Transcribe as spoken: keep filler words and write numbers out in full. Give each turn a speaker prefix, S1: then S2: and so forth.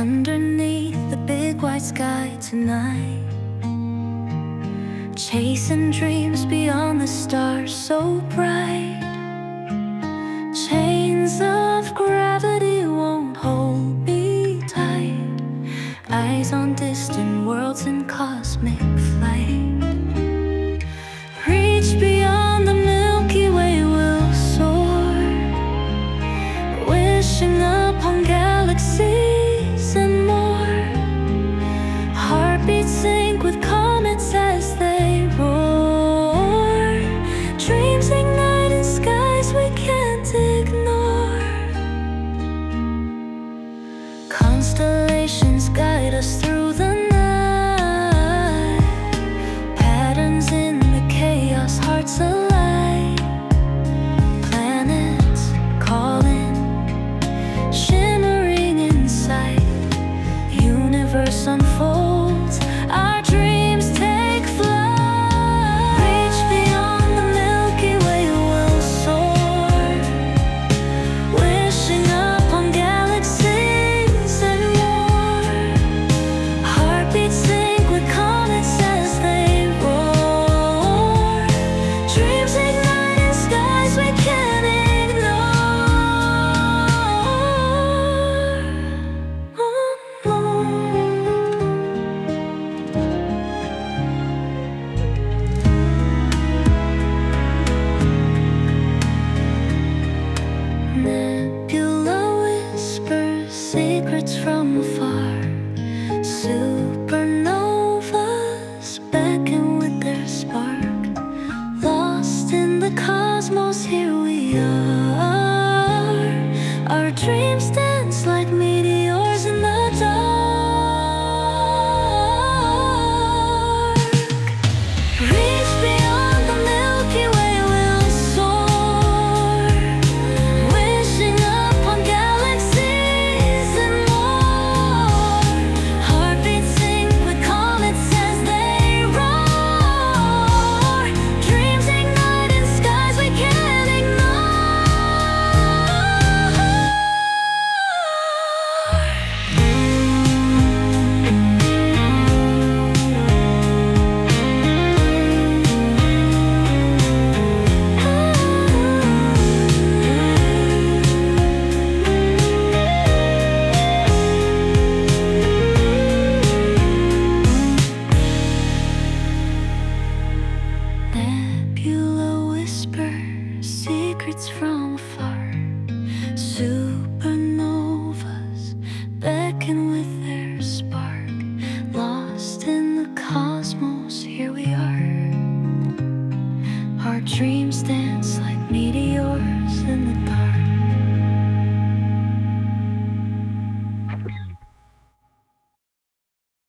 S1: underneath the big white sky tonight, chasing dreams beyond the stars so bright. Chains of gravity won't hold me tight. Eyes on distant worlds in cosmic flight. Reach beyond the Milky Way, we'll soar, wishing upon galaxies and more. Heartbeats sync with comets as they roar. Dreams ignite in skies we can't ignore. Constellations guide us through the night. Patterns in the chaos, hearts alight. Planets calling, shimmering in sight. Universe unfolds, our dreams take flight. Reach beyond the Milky Way, we'll soar, wishing upon galaxies and more. Heartbeats sync with comets as they roar. Dreams ignite in skies we can't ignore. Nebula whispers secrets from afar. Supernovas beckon with their spark. Lost in the cosmos, here we are. Our dreams dance like meteors in the dark. Reach beyond the Milky Way, we'll soar, wishing upon galaxies and more. Heartbeats sync with comets as they roar. Dreams ignite in skies we can't Nebula whispers secrets from afar.